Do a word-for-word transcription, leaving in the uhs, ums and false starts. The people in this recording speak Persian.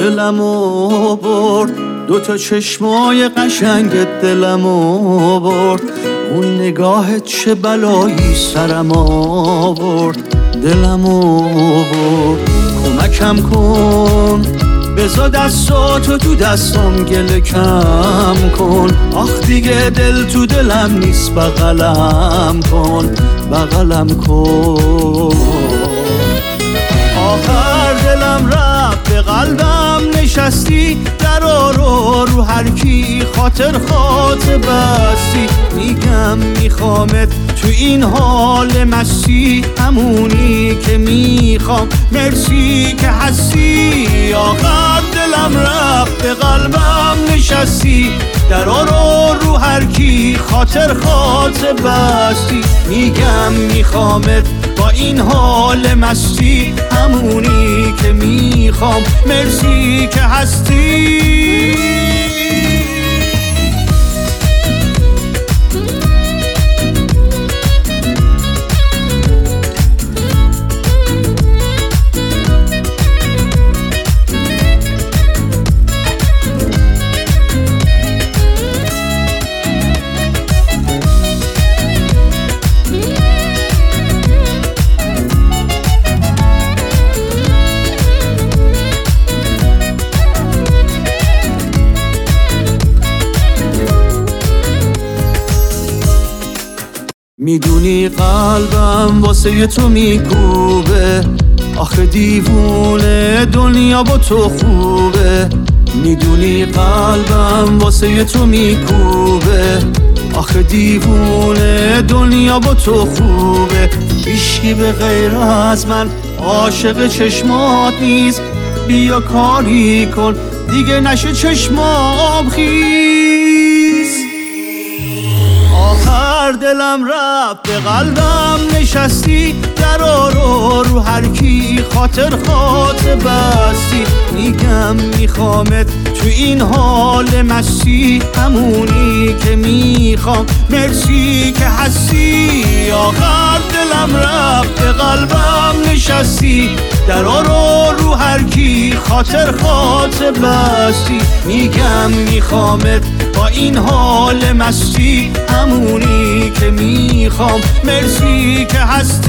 دلمو برد، دو تا چشمای قشنگت دلمو برد، اون نگاهت چه بلایی سرم آورد، دلمو برد. کمکم کن بذار دستاتو تو دستم گله کم کن، آخ دیگه دل تو دلم نیست، بغلم کن بغلم کن. آخر دلم رفت به قلبم نشستی، درا رو رو هر کی خاطر خاط بستی، میگم میخوامت تو این حال مستی، همونی که میخوام مرسی که هستی. آخر دلم رفت به قلبم نشستی، درا رو رو هر کی خاطر خاط بستی، میگم میخوامت با این حال مستی، همونی که میخوام مرسی که هستی. میدونی قلبم واسه تو میکوبه، آخه دیوونه دنیا با تو خوبه. میدونی قلبم واسه تو میکوبه، آخه دیوونه دنیا با تو خوبه. هیچکی به غیر از من عاشق چشمات نیست، بیا کاری کن دیگه نشه چشمام خیس. آخر دلم رفت به قلبم نشستی، درا رو رو هر کی خاطر خاط بستی، میگم میخوامت تو این حال مستی، همونی که میخوام مرسی که هستی. آخر دلم رفت به قلبم نشستی، درا رو رو هر کی خاطر خاط بستی، میگم میخوامت با این حال مستی، همونی که میخوام مرسی که هستی.